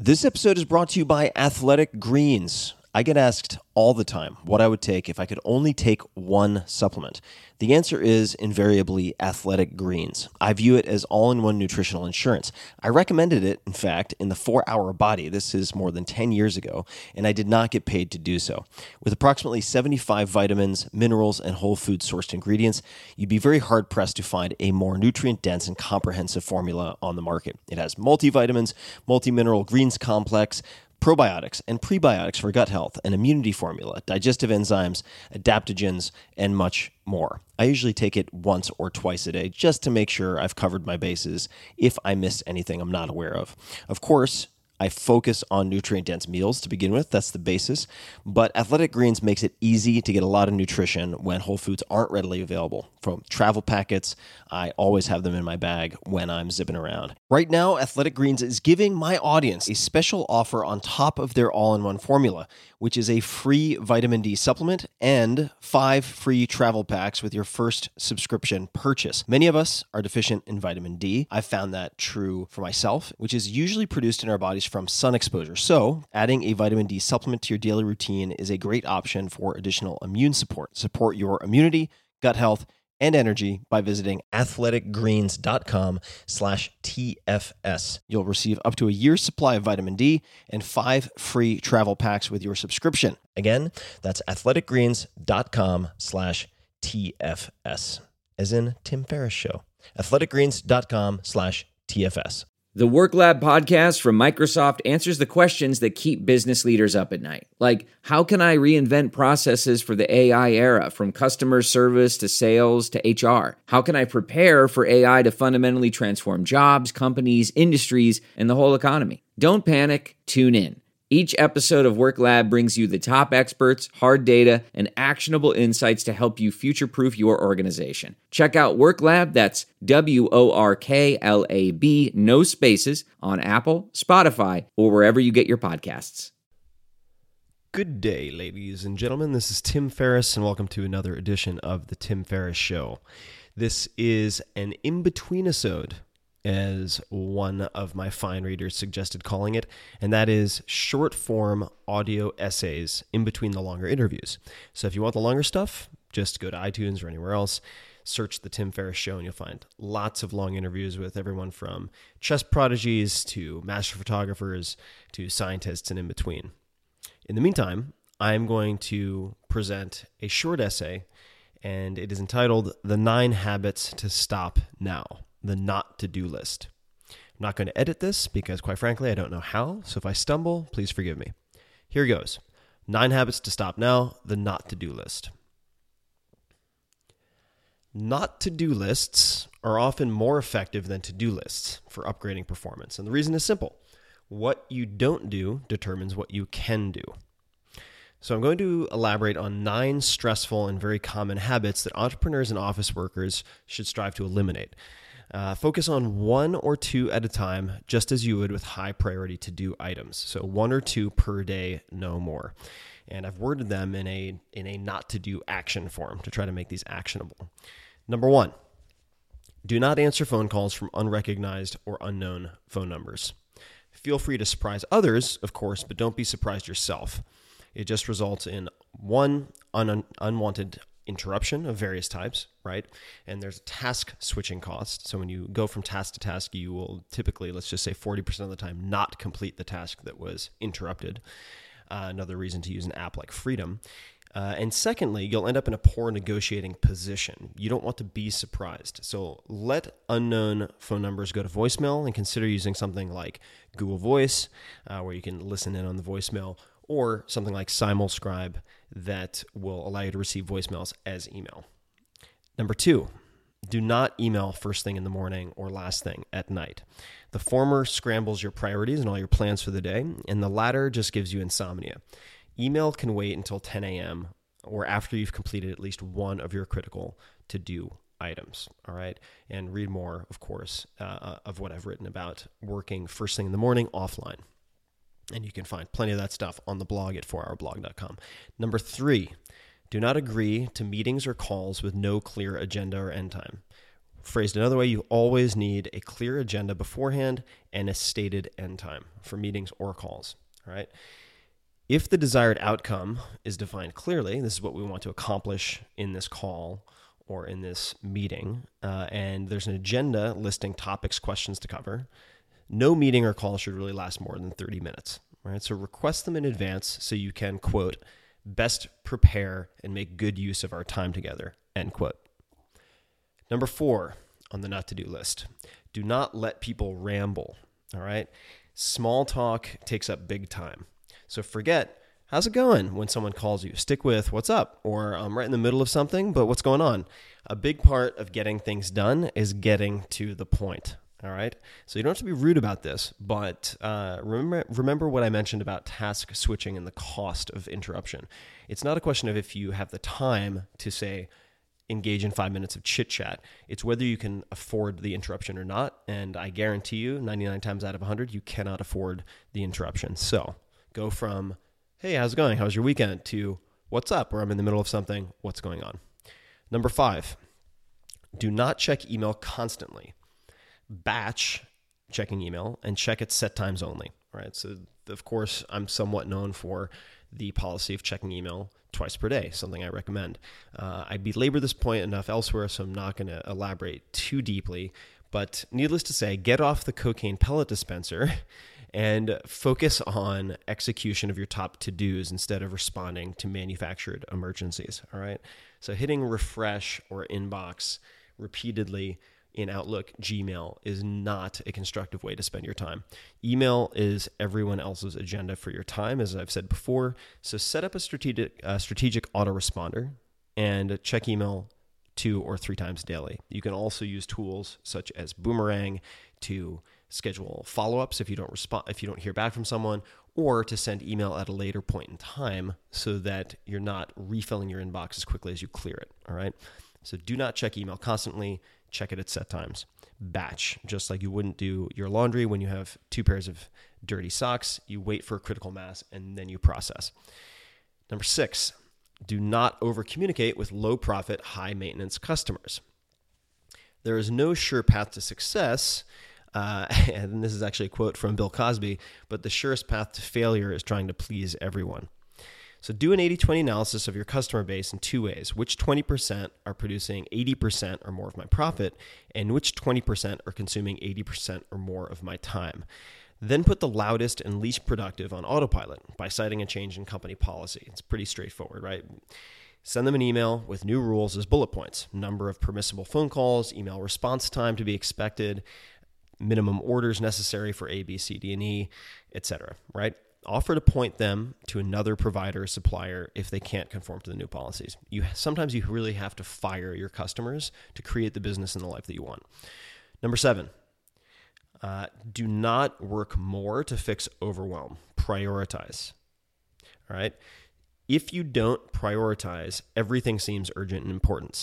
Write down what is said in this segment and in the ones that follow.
This episode is brought to you by Athletic Greens. I get asked all the time what I would take if I could only take one supplement. The answer is invariably Athletic Greens. I view it as all-in-one nutritional insurance. I recommended it, in fact, in the 4-Hour Body. This is more than 10 years ago, and I did not get paid to do so. With approximately 75 vitamins, minerals, and whole food-sourced ingredients, you'd be very hard-pressed to find a more nutrient-dense and comprehensive formula on the market. It has multivitamins, multi-mineral greens complex, probiotics and prebiotics for gut health, an immunity formula, digestive enzymes, adaptogens, and much more. I usually take it once or twice a day just to make sure I've covered my bases if I missed anything I'm not aware of. Of course, I focus on nutrient-dense meals to begin with. That's the basis. But Athletic Greens makes it easy to get a lot of nutrition when whole foods aren't readily available. From travel packets, I always have them in my bag when I'm zipping around. Right now, Athletic Greens is giving my audience a special offer on top of their all-in-one formula, which is a free vitamin D supplement and 5 free travel packs with your first subscription purchase. Many of us are deficient in vitamin D. I've found that true for myself, which is usually produced in our bodies from sun exposure. So, adding a vitamin D supplement to your daily routine is a great option for additional immune support. Support your immunity, gut health, and energy by visiting athleticgreens.com/TFS. You'll receive up to a year's supply of vitamin D and 5 free travel packs with your subscription. Again, that's athleticgreens.com/TFS, as in Tim Ferriss Show. athleticgreens.com/TFS. The Work Lab podcast from Microsoft answers the questions that keep business leaders up at night. Like, how can I reinvent processes for the AI era, from customer service to sales to HR? How can I prepare for AI to fundamentally transform jobs, companies, industries, and the whole economy? Don't panic, tune in. Each episode of Work Lab brings you the top experts, hard data, and actionable insights to help you future-proof your organization. Check out Work Lab, that's WORKLAB, no spaces, on Apple, Spotify, or wherever you get your podcasts. Good day, ladies and gentlemen. This is Tim Ferriss, and welcome to another edition of The Tim Ferriss Show. This is an in-between-isode, as one of my fine readers suggested calling it, and that is short-form audio essays in between the longer interviews. So if you want the longer stuff, just go to iTunes or anywhere else, search The Tim Ferriss Show, and you'll find lots of long interviews with everyone from chess prodigies to master photographers to scientists and in between. In the meantime, I'm going to present a short essay, and it is entitled The 9 Habits to Stop Now. The not to-do list. I'm not going to edit this because, quite frankly, I don't know how, so if I stumble, please forgive me. Here goes. 9 habits to stop now, the not to-do list. Not to-do lists are often more effective than to-do lists for upgrading performance, and the reason is simple. What you don't do determines what you can do. So I'm going to elaborate on 9 stressful and very common habits that entrepreneurs and office workers should strive to eliminate. Focus on 1 or 2 at a time, just as you would with high priority to-do items. So 1 or 2 per day, no more. And I've worded them in a not to-do action form to try to make these actionable. Number 1, do not answer phone calls from unrecognized or unknown phone numbers. Feel free to surprise others, of course, but don't be surprised yourself. It just results in one unwanted interruption of various types, right? And there's a task switching cost. So when you go from task to task, you will typically, let's just say 40% of the time, not complete the task that was interrupted. Another reason to use an app like Freedom. And secondly, you'll end up in a poor negotiating position. You don't want to be surprised. So let unknown phone numbers go to voicemail and consider using something like Google Voice, where you can listen in on the voicemail, or something like Simulscribe that will allow you to receive voicemails as email. Number 2, do not email first thing in the morning or last thing at night. The former scrambles your priorities and all your plans for the day, and the latter just gives you insomnia. Email can wait until 10 a.m. or after you've completed at least one of your critical to-do items, all right? And read more, of course, of what I've written about working first thing in the morning offline. And you can find plenty of that stuff on the blog at 4hourblog.com. Number 3, do not agree to meetings or calls with no clear agenda or end time. phrased another way, you always need a clear agenda beforehand and a stated end time for meetings or calls. All right. If the desired outcome is defined clearly, this is what we want to accomplish in this call or in this meeting, and there's an agenda listing topics, questions to cover, no meeting or call should really last more than 30 minutes. Right? So request them in advance so you can, quote, best prepare and make good use of our time together, end quote. Number 4 on the not to do list, do not let people ramble. All right. Small talk takes up big time. So forget, how's it going when someone calls you? Stick with, what's up? Or I'm right in the middle of something, but what's going on? A big part of getting things done is getting to the point. All right. So you don't have to be rude about this, but remember what I mentioned about task switching and the cost of interruption. It's not a question of if you have the time to say, engage in 5 minutes of chit chat. It's whether you can afford the interruption or not. And I guarantee you 99 times out of 100, you cannot afford the interruption. So go from, hey, how's it going? How's your weekend? To what's up? Or I'm in the middle of something. What's going on? Number 5, do not check email constantly. Batch checking email and check at set times only. Right. So of course, I'm somewhat known for the policy of checking email twice per day, something I recommend. I belabor this point enough elsewhere, so I'm not going to elaborate too deeply. But needless to say, get off the cocaine pellet dispenser and focus on execution of your top to-dos instead of responding to manufactured emergencies. All right. So hitting refresh or inbox repeatedly in Outlook, Gmail is not a constructive way to spend your time. Email is everyone else's agenda for your time, as I've said before. So set up a strategic autoresponder and check email 2 or 3 times daily. You can also use tools such as Boomerang to schedule follow-ups if you don't hear back from someone, or to send email at a later point in time so that you're not refilling your inbox as quickly as you clear it. All right. So do not check email constantly. Check it at set times. Batch, just like you wouldn't do your laundry when you have 2 pairs of dirty socks. You wait for a critical mass and then you process. Number 6, do not over-communicate with low-profit, high-maintenance customers. There is no sure path to success, and this is actually a quote from Bill Cosby, but the surest path to failure is trying to please everyone. So do an 80-20 analysis of your customer base in 2 ways. Which 20% are producing 80% or more of my profit, and which 20% are consuming 80% or more of my time. Then put the loudest and least productive on autopilot by citing a change in company policy. It's pretty straightforward, right? Send them an email with new rules as bullet points. Number of permissible phone calls, email response time to be expected, minimum orders necessary for A, B, C, D, and E, etc., right? Offer to point them to another provider or supplier if they can't conform to the new policies. Sometimes you really have to fire your customers to create the business and the life that you want. Number 7, do not work more to fix overwhelm. Prioritize. All right. If you don't prioritize, everything seems urgent and important.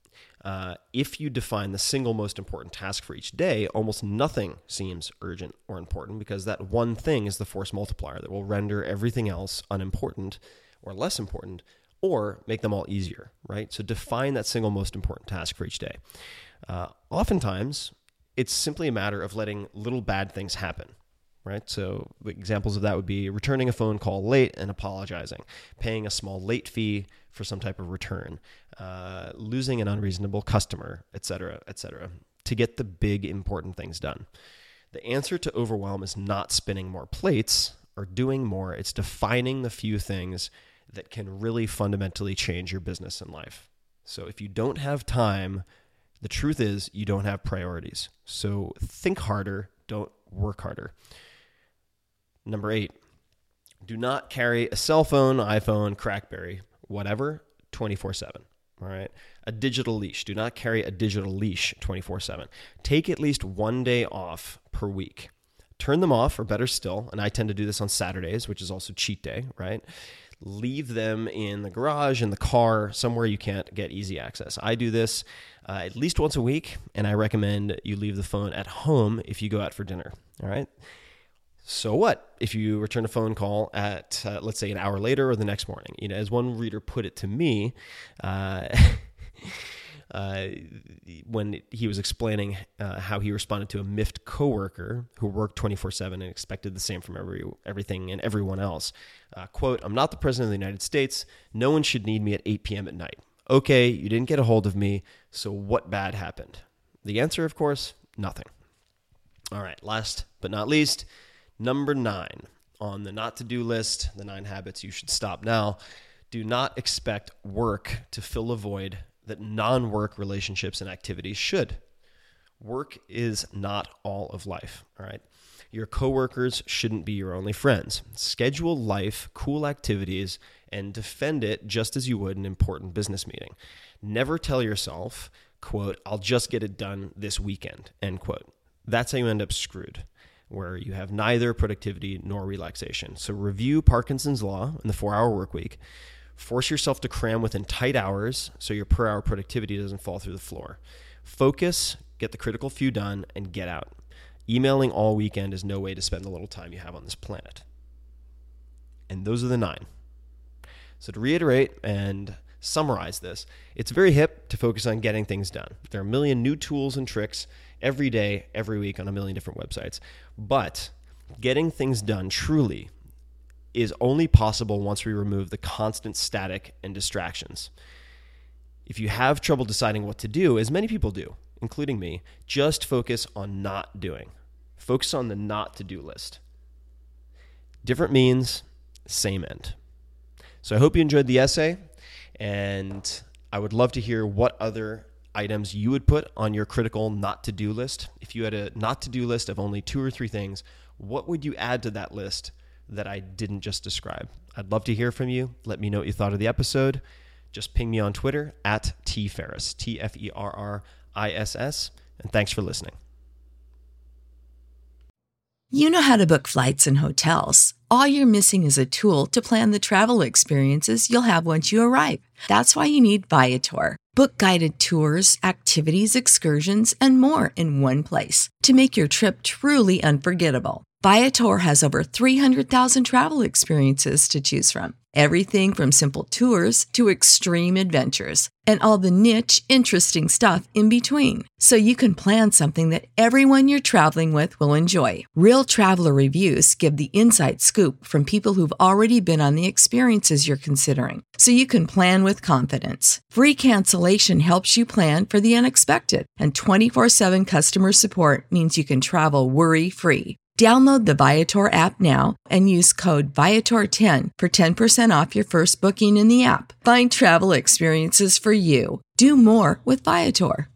If you define the single most important task for each day, almost nothing seems urgent or important because that one thing is the force multiplier that will render everything else unimportant or less important or make them all easier, right? So define that single most important task for each day. Oftentimes, it's simply a matter of letting little bad things happen, right? So examples of that would be returning a phone call late and apologizing, paying a small late fee for some type of return, losing an unreasonable customer, et cetera, to get the big important things done. The answer to overwhelm is not spinning more plates or doing more. It's defining the few things that can really fundamentally change your business and life. So if you don't have time, the truth is you don't have priorities. So think harder, don't work harder. Number 8, do not carry a cell phone, iPhone, Crackberry, whatever, 24/7. All right. A digital leash. Do not carry a digital leash 24/7. Take at least 1 day off per week. Turn them off, or better still, and I tend to do this on Saturdays, which is also cheat day, right? Leave them in the garage, in the car, somewhere you can't get easy access. I do this at least once a week, and I recommend you leave the phone at home if you go out for dinner. All right. So what if you return a phone call at, let's say, an hour later or the next morning? You know, as one reader put it to me, when he was explaining how he responded to a miffed coworker who worked 24/7 and expected the same from everything and everyone else. Quote, "I'm not the president of the United States. No one should need me at 8 p.m. at night. Okay, you didn't get a hold of me, so what bad happened?" The answer, of course, nothing. All right, last but not least, number 9 on the not-to-do list, the 9 habits you should stop now. Do not expect work to fill a void that non-work relationships and activities should. Work is not all of life, all right? Your coworkers shouldn't be your only friends. Schedule life, cool activities, and defend it just as you would an important business meeting. Never tell yourself, quote, "I'll just get it done this weekend," end quote. That's how you end up screwed, where you have neither productivity nor relaxation. So review Parkinson's Law and the 4-hour work week. Force yourself to cram within tight hours so your per hour productivity doesn't fall through the floor. Focus, get the critical few done, and get out. Emailing all weekend is no way to spend the little time you have on this planet. And those are the 9. So to reiterate and summarize this, it's very hip to focus on getting things done. There are a million new tools and tricks every day, every week on a million different websites. But getting things done truly is only possible once we remove the constant static and distractions. If you have trouble deciding what to do, as many people do, including me, just focus on not doing. Focus on the not to-do list. Different means, same end. So I hope you enjoyed the essay, and I would love to hear what other items you would put on your critical not to-do list. If you had a not to-do list of only 2 or 3 things, what would you add to that list that I didn't just describe? I'd love to hear from you. Let me know what you thought of the episode. Just ping me on Twitter at tferriss, TFERRISS, and thanks for listening. You know how to book flights and hotels. All you're missing is a tool to plan the travel experiences you'll have once you arrive. That's why you need Viator. Book guided tours, activities, excursions, and more in one place to make your trip truly unforgettable. Viator has over 300,000 travel experiences to choose from. Everything from simple tours to extreme adventures and all the niche, interesting stuff in between. So you can plan something that everyone you're traveling with will enjoy. Real traveler reviews give the inside scoop from people who've already been on the experiences you're considering. So you can plan with confidence. Free cancellation helps you plan for the unexpected. And 24/7 customer support means you can travel worry-free. Download the Viator app now and use code Viator10 for 10% off your first booking in the app. Find travel experiences for you. Do more with Viator.